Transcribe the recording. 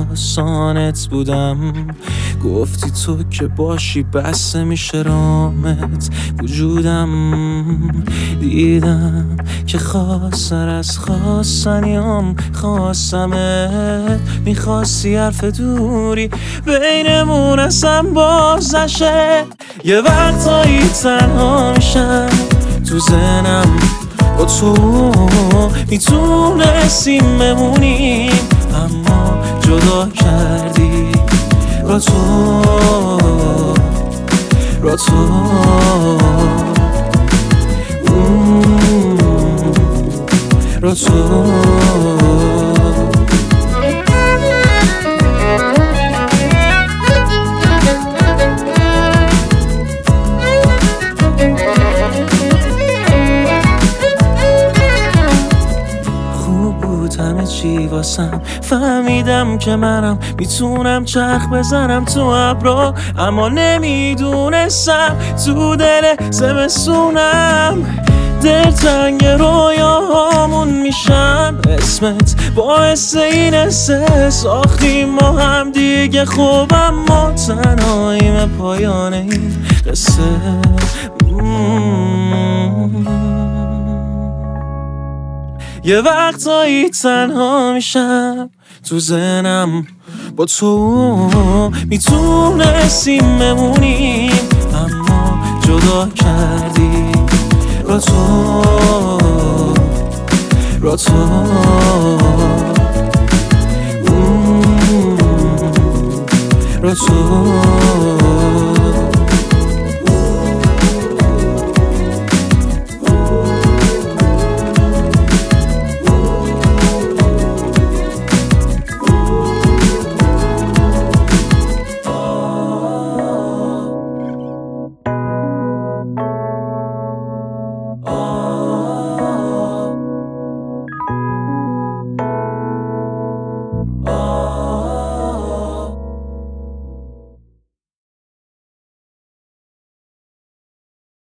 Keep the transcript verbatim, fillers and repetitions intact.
داستانت بودم. گفتی تو که باشی بسته میشه رامت وجودم. دیدم که خواستر از خواستنیام خواستمت. میخواستی حرف دوری بینمون اصلا باز نشه. یه وقتایی تنها میشم تو ذهنم با تو میتونستیم بمونیم اما جدا کردی را تو را تو را تو همه چی واسم فهمیدم که منم میتونم چرخ بزنم تو ابرا، اما نمیدونستم تو دل زمستونم دلتنگ رویاهامون میشن. اسمت باعث این حسه ساختیم ما هم دیگه خوب، اما تنهاییم پایان این قصه. یه وقتایی تنها میشم تو ذهنم با تو میتونستیم بمونیم اما جدا کردی را تو را تو